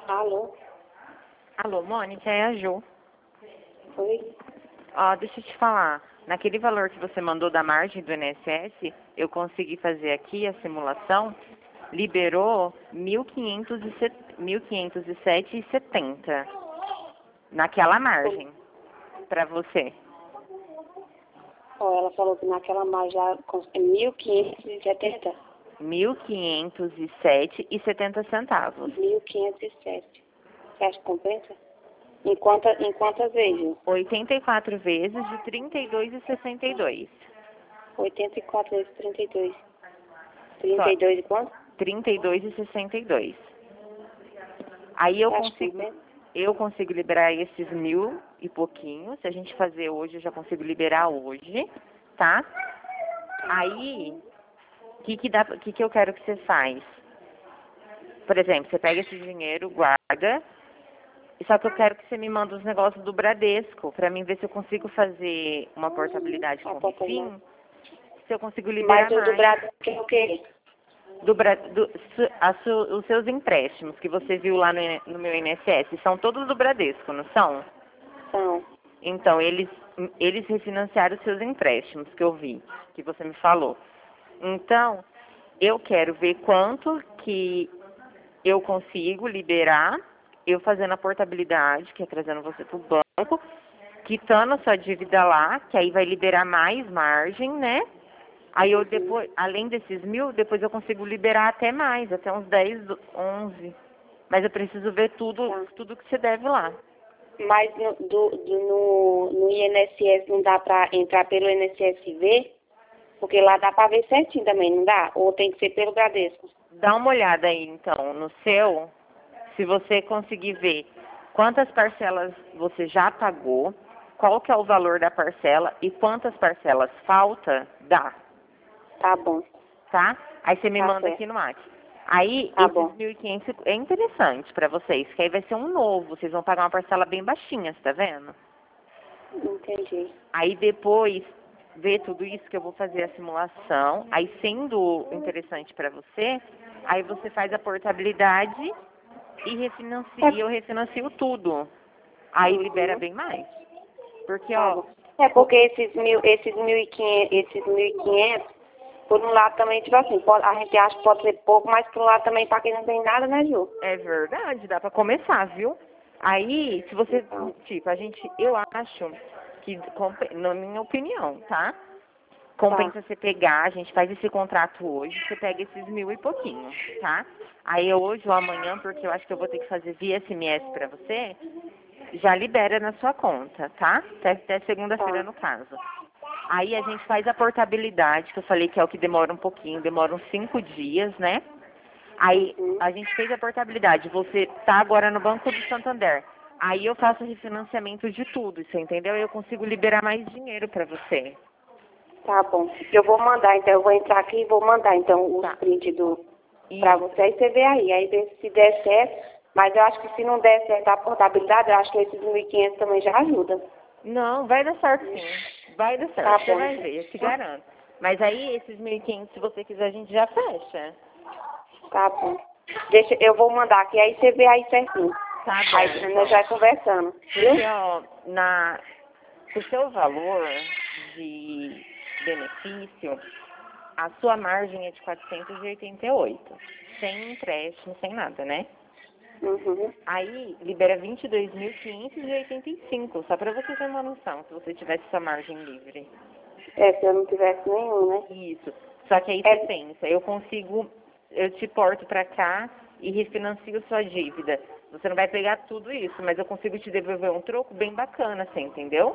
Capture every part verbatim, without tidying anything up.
Alô? Alô, Mônica, é a Ju. Oi? Ó, deixa eu te falar. Naquele valor que você mandou da margem do I N S S, eu consegui fazer aqui a simulação, liberou mil quinhentos e sete e setenta naquela margem para você. Ó, ela falou que naquela margem já é mil quinhentos e setenta. mil quinhentos e sete e setenta centavos. mil quinhentos e sete. Você acha que compensa? Em, quanta, em quantas vezes? oitenta e quatro vezes de trinta e dois e sessenta e dois. oitenta e quatro vezes trinta e dois. trinta e dois e quanto? trinta e dois e sessenta e dois. Aí eu Você acha que consigo, compensa? eu consigo liberar esses mil e pouquinho. Se a gente fazer hoje, eu já consigo liberar hoje, tá? Aí, o que que dá, que que eu quero que você faz? Por exemplo, você pega esse dinheiro, guarda, só que eu quero que você me manda os negócios do Bradesco, pra mim ver se eu consigo fazer uma portabilidade A com o portabilidade. Rifim, se eu consigo liberar Mas o do mais. Brasil é o quê? Do, Bra- do, su- a su- os seus empréstimos que você viu lá no, I- no meu I N S S são todos do Bradesco, não são? São. Então, eles, eles refinanciaram os seus empréstimos, que eu vi, que você me falou. Então, eu quero ver quanto que eu consigo liberar, eu fazendo a portabilidade, que é trazendo você para o banco, quitando a sua dívida lá, que aí vai liberar mais margem, né? Aí eu depois, além desses mil, depois eu consigo liberar até mais, até uns dez, onze. Mas eu preciso ver tudo, Tá. tudo que você deve lá. Mas no, do, do- no, no I N S S não dá pra entrar pelo I N S S V? Porque lá dá pra ver certinho também, não dá? Ou tem que ser pelo Bradesco? Dá uma olhada aí, então, no seu, se você conseguir ver quantas parcelas você já pagou, qual que é o valor da parcela e quantas parcelas falta, dá, Tá bom. tá? Aí você me Tá manda certo. aqui no WhatsApp. Aí, Tá esses bom. mil e quinhentos é interessante pra vocês, que aí vai ser um novo, vocês vão pagar uma parcela bem baixinha, você tá vendo? Entendi. Aí depois ver tudo isso que eu vou fazer a simulação, aí sendo interessante para você, aí você faz a portabilidade e, refinanci- e eu refinancio tudo. Aí libera bem mais. Porque, Tá ó, bom. É porque esses mil, esses mil e quinhentos, esses mil e quinhentos, por um lado também, tipo assim, pode, a gente acha que pode ser pouco, mas por um lado também, pra quem não tem nada, né, Ju? é verdade, dá pra começar, viu? Aí, se você, Então, tipo, a gente, eu acho que, compe- na minha opinião, tá? tá. Compensa você pegar, a gente faz esse contrato hoje, você pega esses mil e pouquinho, tá? Aí hoje ou amanhã, porque eu acho que eu vou ter que fazer via S M S pra você, já libera na sua conta, tá? Até, até segunda-feira Tá. no caso. Aí a gente faz a portabilidade, que eu falei que é o que demora um pouquinho, demora uns cinco dias, né? Aí Uhum. a gente fez a portabilidade, você tá agora no Banco do Santander. Aí eu faço o refinanciamento de tudo, você entendeu? Eu consigo liberar mais dinheiro pra você. Tá bom. Eu vou mandar, então, eu vou entrar aqui e vou mandar, então, os Tá. prints do, E pra você, aí você vê aí, aí vê se der certo, mas eu acho que se não der certo a portabilidade, eu acho que esses mil e quinhentos também já ajuda. não, vai dar certo sim. Vai dar certo, Tá você bom. vai ver, eu te garanto. Mas aí esses mil e quinhentos, se você quiser, a gente já fecha. Tá bom. Deixa, eu vou mandar aqui, aí você vê aí certinho. Tá bom, Aí então. nós já conversando, viu? Porque, ó, na, o seu valor de benefício, a sua margem é de quatrocentos e oitenta e oito. Sem empréstimo, sem nada, né? Uhum. Aí libera vinte e dois mil quinhentos e oitenta e cinco, só para você ter uma noção, se você tivesse essa margem livre. É, se eu não tivesse nenhum, né? Isso. Só que aí É, você pensa, eu consigo, eu te porto para cá e refinancio sua dívida. Você não vai pegar tudo isso, mas eu consigo te devolver um troco bem bacana, você entendeu?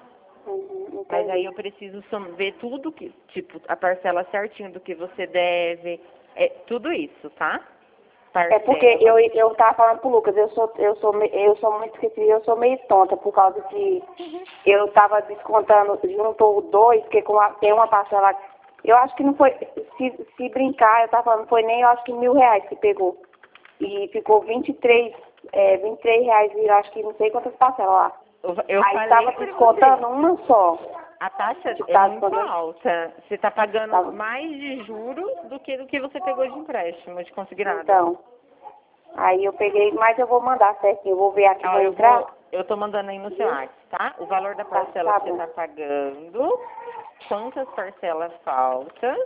uhum, Mas aí entendi. eu preciso som- ver tudo que, tipo, a parcela certinho do que você deve, é tudo isso, tá? É porque eu, eu tava falando pro Lucas, eu sou, eu sou, me- eu sou muito esquecida, eu sou meio tonta, por causa que eu tava descontando, juntou dois, porque com a, tem uma parcela, eu acho que não foi, se, se brincar, eu tava falando, não foi nem, eu acho que mil reais que pegou. E ficou vinte e três, é, vinte e três reais, e eu acho que não sei quantas parcelas lá. Eu, eu Aí falei tava pra descontando você, uma só. a taxa Que é tá muito descontando, alta. Você tá pagando tava, mais de juros do que do que você pegou de empréstimo de consignado. então, Aí eu peguei, mas eu vou mandar certinho, eu vou ver aqui, Ó, vou eu, entrar. vou, eu tô mandando aí no seu WhatsApp, tá? O valor da Tá, parcela tá que você bom. tá pagando, quantas parcelas faltam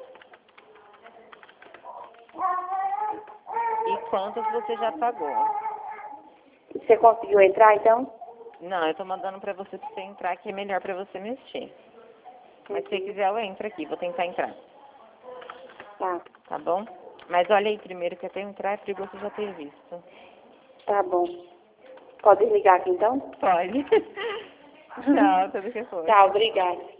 e quantas você já pagou. Você conseguiu entrar, então? Não, eu tô mandando pra você, pra você entrar, que é melhor pra você mexer. Mas se você quiser, eu entro aqui, vou tentar entrar. Tá, Tá bom? Mas olha aí primeiro, que até entrar é perigoso você já ter visto. tá bom. Pode ligar aqui, então? Pode. Tchau, tudo que for. Tá, obrigada.